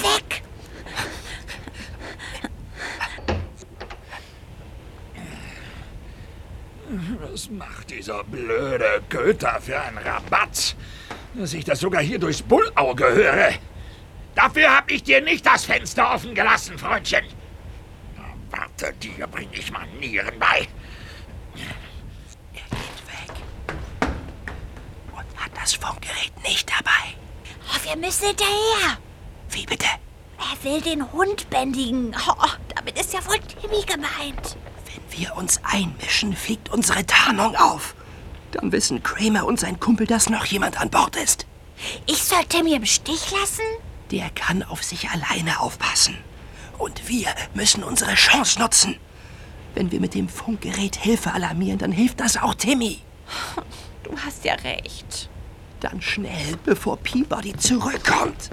weg! Was macht dieser blöde Köter für einen Rabatz, dass ich das sogar hier durchs Bullauge höre? Dafür hab ich dir nicht das Fenster offen gelassen, Freundchen. Warte, dir bring ich Manieren bei. Er geht weg. Und hat das Funkgerät nicht dabei. Oh, wir müssen hinterher. Wie bitte? Er will den Hund bändigen. Oh, damit ist ja wohl Timmy gemeint. Wenn wir uns einmischen, fliegt unsere Tarnung auf. Dann wissen Kramer und sein Kumpel, dass noch jemand an Bord ist. Ich soll Timmy im Stich lassen? Der kann auf sich alleine aufpassen. Und wir müssen unsere Chance nutzen. Wenn wir mit dem Funkgerät Hilfe alarmieren, dann hilft das auch Timmy. Du hast ja recht. Dann schnell, bevor Peabody zurückkommt.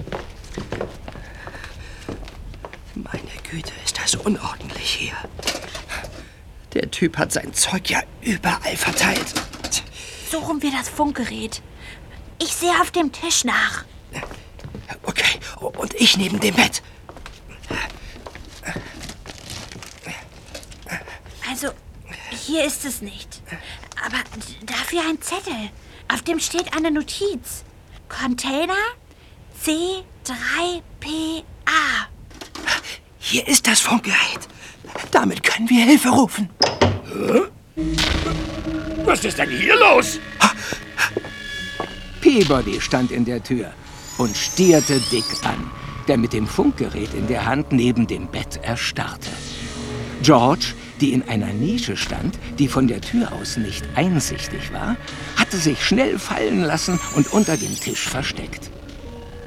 Meine Güte, ist das unordentlich hier. Der Typ hat sein Zeug ja überall verteilt. Suchen wir das Funkgerät. Ich sehe auf dem Tisch nach. Okay, und ich neben dem Bett. Also, hier ist es nicht. Aber dafür ein Zettel. Auf dem steht eine Notiz. Container C3PA. Hier ist das Funkgerät. Damit können wir Hilfe rufen. Was ist denn hier los? Peabody stand in der Tür und stierte Dick an, der mit dem Funkgerät in der Hand neben dem Bett erstarrte. George, die in einer Nische stand, die von der Tür aus nicht einsichtig war, hatte sich schnell fallen lassen und unter dem Tisch versteckt.